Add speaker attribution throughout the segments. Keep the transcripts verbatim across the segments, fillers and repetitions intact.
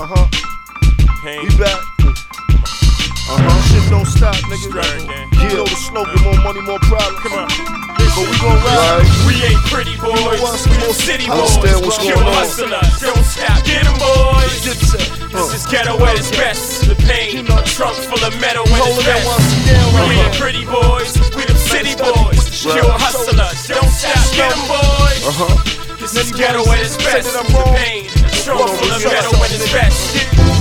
Speaker 1: Uh-huh.
Speaker 2: Pain.
Speaker 1: We back. Uh-huh. Shit don't stop, nigga. You know the slogan, more money, more problems.
Speaker 2: Come on.
Speaker 1: But we gon' ride.
Speaker 2: We ain't pretty boys,
Speaker 1: You know
Speaker 2: we them city
Speaker 1: I
Speaker 2: boys.
Speaker 1: understand what's
Speaker 2: Pure
Speaker 1: going on.
Speaker 2: hustlers, don't stop, get 'em boys.
Speaker 1: Get set. Uh.
Speaker 2: This is ghetto at its best. The pain, a trunk full of metal at its
Speaker 1: Hold that
Speaker 2: best.
Speaker 1: once again,
Speaker 2: We
Speaker 1: right
Speaker 2: ain't pretty boys, we them city boys. Pure hustlers, don't stop, get 'em boys.
Speaker 1: Uh-huh.
Speaker 2: This is ghetto at its best.
Speaker 1: Said that I'm
Speaker 2: The
Speaker 1: wrong.
Speaker 2: pain, a trunk full of metal at its best.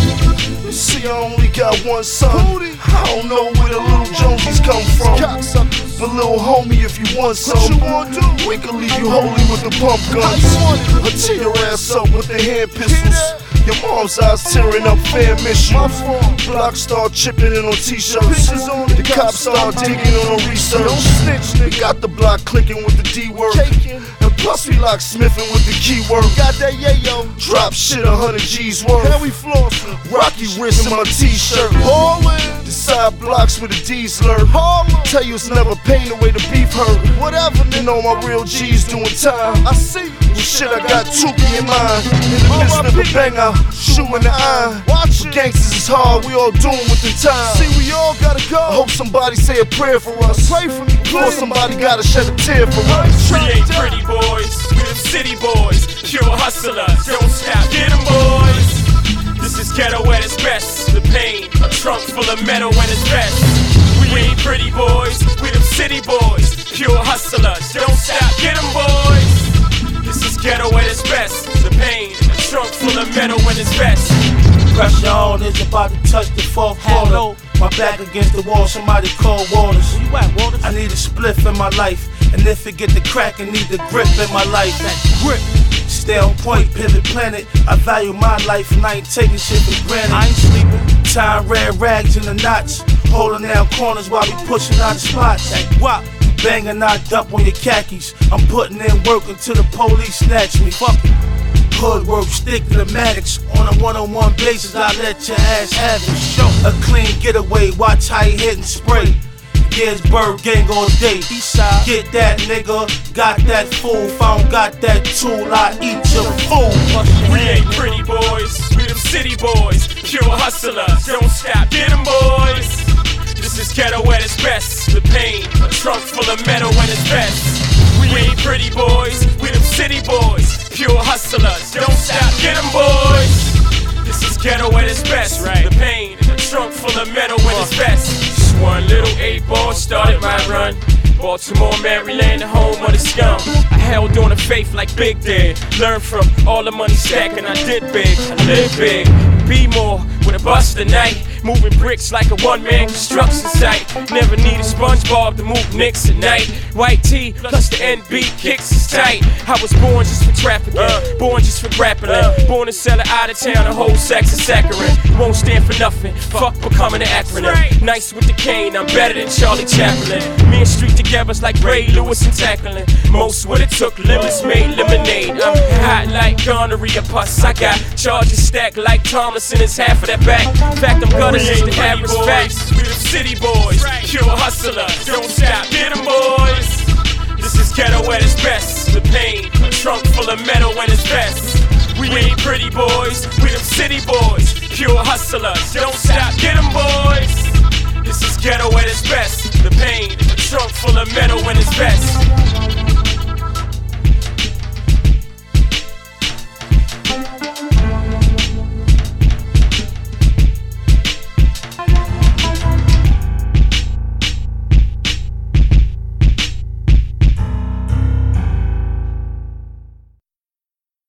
Speaker 1: You see, I only got one son. I don't know where the little Jonesies come from. But little homie, if you want some, we can leave you holy with the pump guns. I'll tear your ass up with the hand pistols. Your mom's eyes tearing up fan missions. Block start chipping in on t-shirts. The cops start digging on a research. They got the block clicking with the D word. And plus we locksmithing with the keyword. Got that yayo. Drop shit a hundred G's worth. Rocky wrist in my t-shirt. The side blocks with a D slur. Tell you it's never pain the way the beef hurt. Whatever, you know my real G's doing time. I see you. Well, shit, I got Tuki in mind. In the midst of a banger, shoe in the eye. Watch it. Gangsters is hard, we all doomed within time. See, we all gotta go. I hope somebody say a prayer for us. Pray for me, or somebody gotta shed a tear for us.
Speaker 2: We ain't pretty boys, we them city boys. Pure hustlers, don't stop, get 'em boys. This is ghetto at its best. The pain, a trunk full of metal at its best. We ain't pretty boys, we them city boys. Pure hustlers, don't stop, get 'em boys. This is ghetto at its best. The pain, a trunk full of metal at its best.
Speaker 3: Pressure on is about to touch the fourth quarter. My back against the wall, somebody call Waters. I need a spliff in my life, and if it get the crack, I need the grip in my life. That grip. Stay on point, pivot planet. I value my life and I ain't taking shit for granted. I ain't sleeping. Tying red rags in the knots. Holding down corners while we pushing out the spots. Like what? Banging out up on your khakis. I'm putting in work until the police snatch me. Fuck it. Hood work, stick to the Maddox. On a one-on-one basis, I let your ass have it. Show a clean getaway, watch how you hit and spray. Gettysburg gang all day. Get that nigga, got that fool. If I don't got that tool, I eat your fool.
Speaker 2: We ain't pretty boys, we them city boys. Pure hustlers, don't stop, get 'em boys. This is ghetto at its best. The pain, a trunk full of metal at its best. We ain't pretty boys, we them city boys. Pure hustlers, don't stop, get 'em boys. This is ghetto at its best. The pain, a trunk full of metal at its best. Just one little eight ball started my run. Baltimore, Maryland, the home of the scum. I held on to faith like Big did. Learned from all the money stacking, I did big, I live big. Be more with a bust tonight. Moving bricks like a one-man construction site. Never need a SpongeBob to move Knicks at night. White tee plus the N B kicks is tight. I was born just for trafficking, uh, born just for grappling, uh, born to sell it out of town, a whole sacks of saccharin. Won't stand for nothing, fuck becoming an acronym. Right. Nice with the cane, I'm better than Charlie Chaplin. Me and Street together's like Ray Lewis and tackling. Most what it took, lemons made lemonade. I'm hot like gonorrhea pus. I got charges stacked like Thomason is half of that back. In fact, I'm gonna say the average facts. We them city boys, pure hustlers, don't stop, get 'em boys. This is ghetto at its best. The pain, a trunk full of metal at its best. We ain't pretty boys, we them city boys, pure hustlers, don't stop, get 'em boys. This is ghetto at its best. The pain, a trunk full of metal at its best.